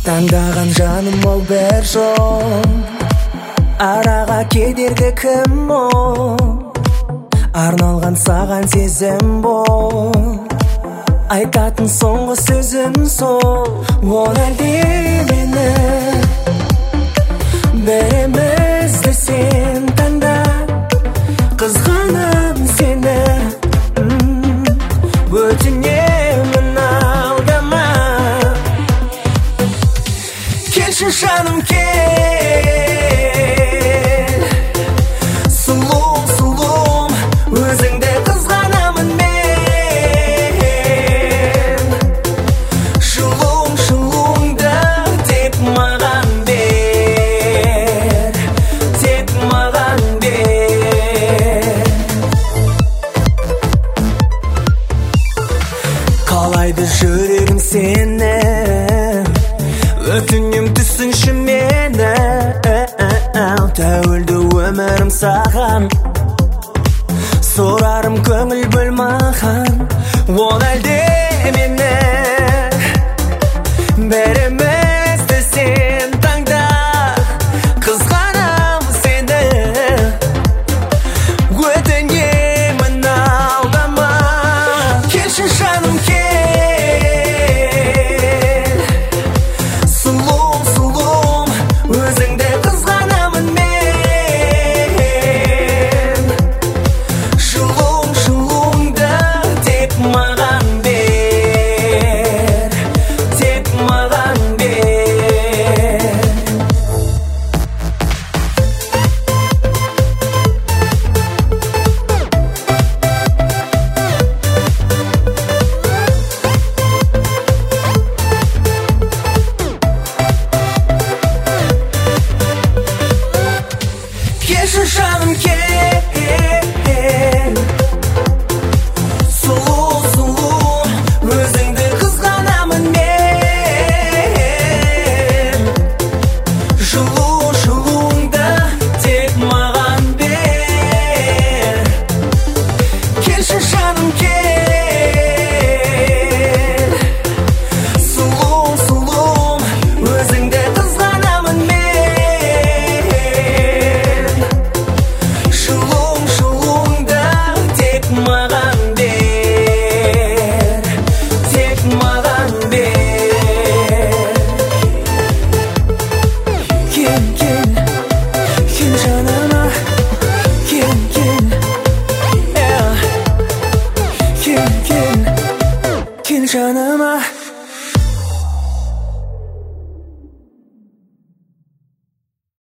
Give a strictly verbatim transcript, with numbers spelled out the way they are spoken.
таңдаған жаным ол бір жол, араға кедергі кім ол, арналған саған сезім бол, айтатын соңғы сөзім сол. Ол әлде мені бірімізді сен таңда, қызғанам сені, өтінемін алдама. Келші жаным кел, сұлуым сұлуым, өзіңді қызғанамын мен. Жылуым жылуыңды тек маған бер, тек маған бер. Қалайды жүрегім сені, өтінем түсінші мені. Тәуелді өмірім саған, сорарым көңіл бөл маған. Ол әлде мені бірімізді сен таңда, қызғанам сені, өтінемін алдама. Келші жаным кел, сұлуым сұлуым, өзіңді қызғанамын мен. Жылуым жылуыңды тек маған бер, тек маған бер. Келші жаным кел, сұлу сұлу, өзіңді қызғанамын мен. Жылу жылуыңды тек маған бер. Келші жаным кел, сұлу сұлу, өзіңді қызғанамын мен. Жылуым жылуыңды тек маған бер, тек маған бер. Кел, кел.